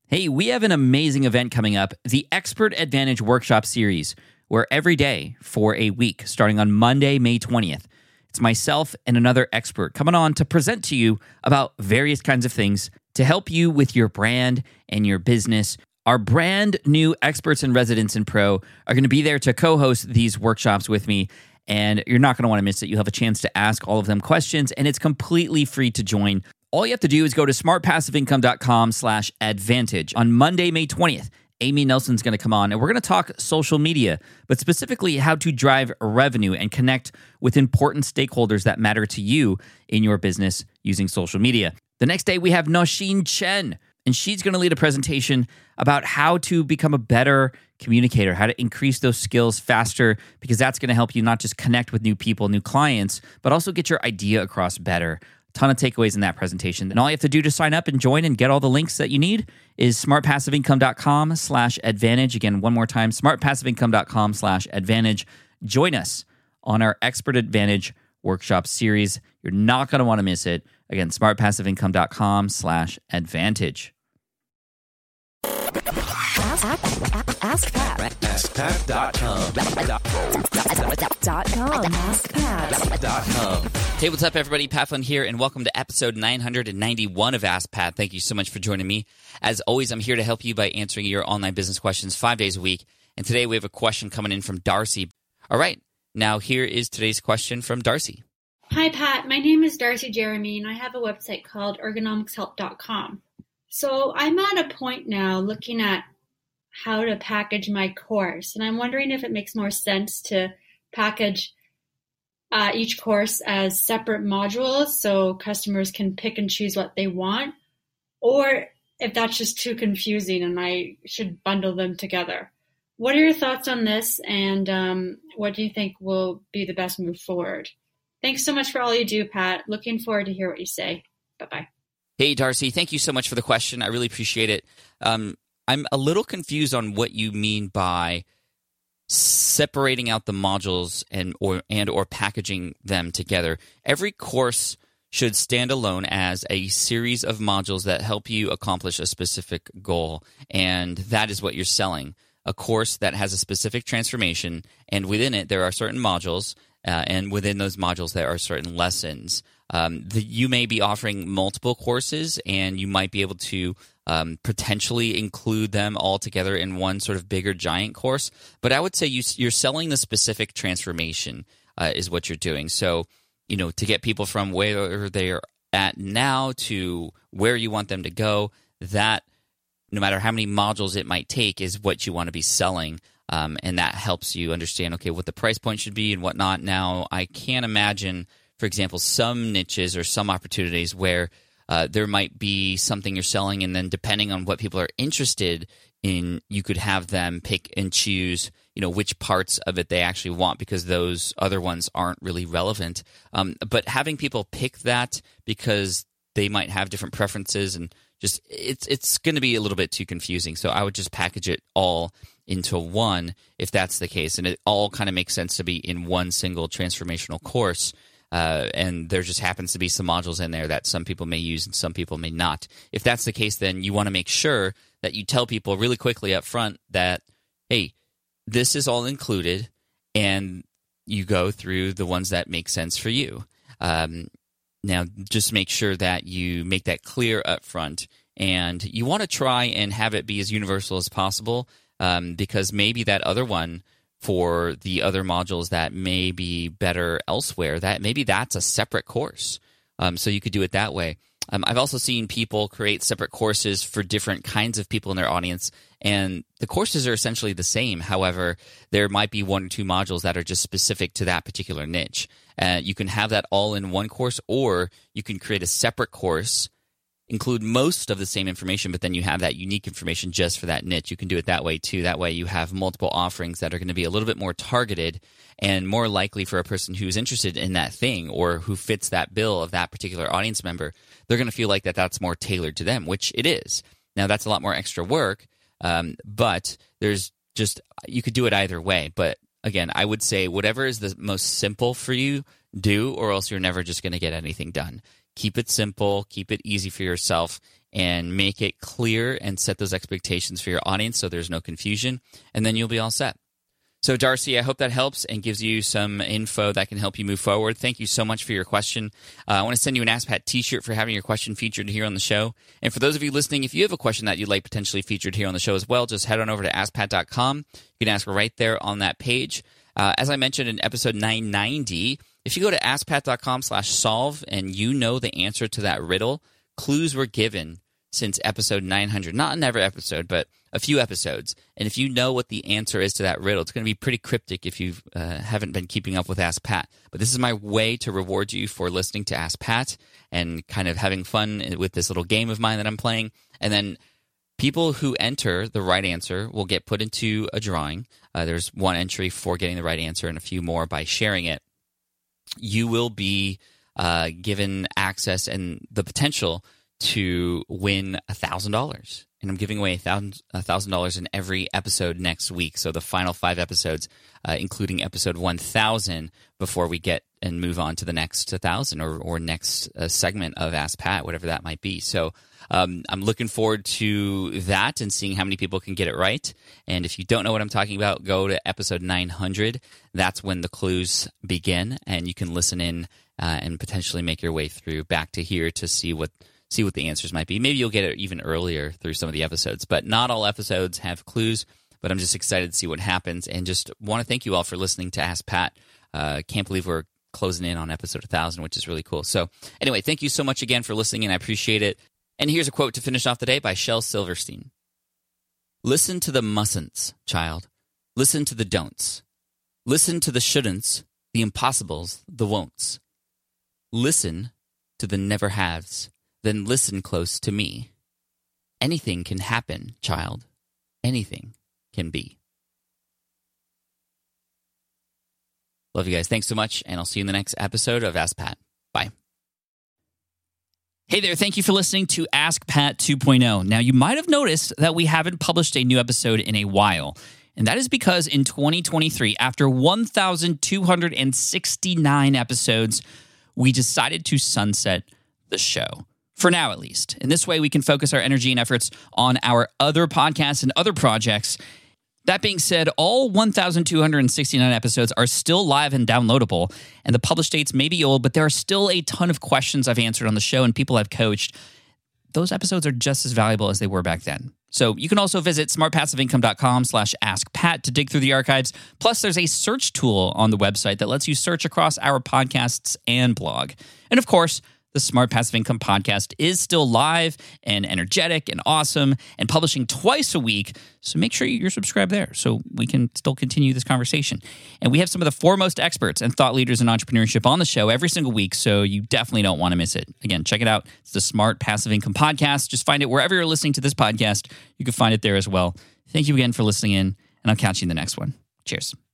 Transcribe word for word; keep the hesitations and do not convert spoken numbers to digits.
Hey, we have an amazing event coming up, the Expert Advantage Workshop Series, where every day for a week, starting on Monday, May twentieth, it's myself and another expert coming on to present to you about various kinds of things to help you with your brand and your business. Our brand new experts and residents in Pro are going to be there to co-host these workshops with me, and you're not going to want to miss it. You'll have a chance to ask all of them questions, and it's completely free to join. All you have to do is go to smartpassiveincome.com slash advantage. On Monday, May twentieth, Amy Nelson's going to come on, and we're going to talk social media, but specifically how to drive revenue and connect with important stakeholders that matter to you in your business using social media. The next day, we have Nosheen Chen, and she's going to lead a presentation about how to become a better communicator, how to increase those skills faster, because that's going to help you not just connect with new people, new clients, but also get your idea across better. Ton of takeaways in that presentation. And all you have to do to sign up and join and get all the links that you need is smartpassiveincome.com slash advantage. Again, one more time, smartpassiveincome.com slash advantage. Join us on our Expert Advantage Workshop Series. You're not going to want to miss it. Again, smartpassiveincome.com slash advantage. Ask, ask, ask Pat. ask pat dot com. Dot com. ask pat dot com. Hey, what's up, everybody? Pat Flynn here, and welcome to episode nine hundred ninety-one of Ask Pat. Thank you so much for joining me. As always, I'm here to help you by answering your online business questions five days a week. And today we have a question coming in from Darcy. All right, now here is today's question from Darcy. Hi, Pat. My name is Darcy Jeremy, and I have a website called ergonomics help dot com. So I'm at a point now looking at how to package my course, and I'm wondering if it makes more sense to package uh, each course as separate modules so customers can pick and choose what they want, or if that's just too confusing and I should bundle them together. What are your thoughts on this, and um, what do you think will be the best move forward? Thanks so much for all you do, Pat. Looking forward to hear what you say. Bye-bye. Hey, Darcy, thank you so much for the question. I really appreciate it. Um, I'm a little confused on what you mean by separating out the modules and or and or packaging them together. Every course should stand alone as a series of modules that help you accomplish a specific goal, and that is what you're selling. A course that has a specific transformation, and within it there are certain modules, uh, and within those modules there are certain lessons. Um, the, you may be offering multiple courses, and you might be able to um, potentially include them all together in one sort of bigger giant course. But I would say you, you're selling the specific transformation uh, is what you're doing. So, you know, to get people from where they're at now to where you want them to go, that no matter how many modules it might take is what you want to be selling. Um, and that helps you understand, okay, what the price point should be and whatnot. Now, I can't imagine, for example, some niches or some opportunities where uh, there might be something you're selling, and then depending on what people are interested in, you could have them pick and choose, you know, which parts of it they actually want, because those other ones aren't really relevant. Um, but having people pick that because they might have different preferences, and just it's it's going to be a little bit too confusing. So I would just package it all into one if that's the case, and it all kind of makes sense to be in one single transformational course. Uh, and there just happens to be some modules in there that some people may use and some people may not. If that's the case, then you want to make sure that you tell people really quickly up front that, hey, this is all included, and you go through the ones that make sense for you. Um, now, just make sure that you make that clear up front, and you want to try and have it be as universal as possible, um, because maybe that other one for the other modules that may be better elsewhere, that maybe that's a separate course. Um, so you could do it that way. Um, I've also seen people create separate courses for different kinds of people in their audience, and the courses are essentially the same. However, there might be one or two modules that are just specific to that particular niche. Uh, you can have that all in one course, or you can create a separate course, include most of the same information, but then you have that unique information just for that niche. You can do it that way too. That way you have multiple offerings that are going to be a little bit more targeted and more likely for a person who's interested in that thing or who fits that bill of that particular audience member. They're going to feel like that that's more tailored to them, which it is. Now, that's a lot more extra work, um, but there's just, you could do it either way. But again, I would say whatever is the most simple for you, do, or else you're never just going to get anything done. Keep it simple, keep it easy for yourself, and make it clear and set those expectations for your audience so there's no confusion, and then you'll be all set. So, Darcy, I hope that helps and gives you some info that can help you move forward. Thank you so much for your question. Uh, I want to send you an Ask Pat t-shirt for having your question featured here on the show. And for those of you listening, if you have a question that you'd like potentially featured here on the show as well, just head on over to ask pat dot com. You can ask right there on that page. Uh, as I mentioned in episode nine ninety, if you go to ask pat dot com slash solve and you know the answer to that riddle, clues were given since episode nine hundred. Not in every episode, but a few episodes. And if you know what the answer is to that riddle, it's going to be pretty cryptic if you uh, haven't been keeping up with Ask Pat. But this is my way to reward you for listening to Ask Pat and kind of having fun with this little game of mine that I'm playing. And then people who enter the right answer will get put into a drawing. Uh, there's one entry for getting the right answer and a few more by sharing it. You will be uh, given access and the potential to win one thousand dollars. And I'm giving away one thousand dollars in every episode next week. So the final five episodes, uh, including episode one thousand, before we get and move on to the next one thousand or, or next uh, segment of Ask Pat, whatever that might be. So um, I'm looking forward to that and seeing how many people can get it right. And if you don't know what I'm talking about, go to episode nine hundred. That's when the clues begin, and you can listen in uh, and potentially make your way through back to here to see what see what the answers might be. Maybe you'll get it even earlier through some of the episodes, but not all episodes have clues, but I'm just excited to see what happens and just want to thank you all for listening to Ask Pat. Uh, can't believe we're closing in on episode one thousand, which is really cool. So anyway, thank you so much again for listening, and I appreciate it. And here's a quote to finish off the day by Shel Silverstein. Listen to the mustn'ts, child. Listen to the don'ts. Listen to the shouldn'ts, the impossibles, the won'ts. Listen to the never haves. Then listen close to me. Anything can happen, child. Anything can be. Love you guys. Thanks so much, and I'll see you in the next episode of Ask Pat. Bye. Hey there, thank you for listening to Ask Pat two point oh. Now, you might have noticed that we haven't published a new episode in a while, and that is because in twenty twenty-three, after one thousand two hundred sixty-nine episodes, we decided to sunset the show. For now, at least. In this way, we can focus our energy and efforts on our other podcasts and other projects. That being said, all one thousand two hundred sixty-nine episodes are still live and downloadable, and the published dates may be old, but there are still a ton of questions I've answered on the show and people I've coached. Those episodes are just as valuable as they were back then. So you can also visit smart passive income dot com slash ask pat to dig through the archives. Plus, there's a search tool on the website that lets you search across our podcasts and blog. And of course, the Smart Passive Income podcast is still live and energetic and awesome and publishing twice a week. So make sure you're subscribed there so we can still continue this conversation. And we have some of the foremost experts and thought leaders in entrepreneurship on the show every single week, so you definitely don't want to miss it. Again, check it out. It's the Smart Passive Income podcast. Just find it wherever you're listening to this podcast. You can find it there as well. Thank you again for listening in, and I'll catch you in the next one. Cheers.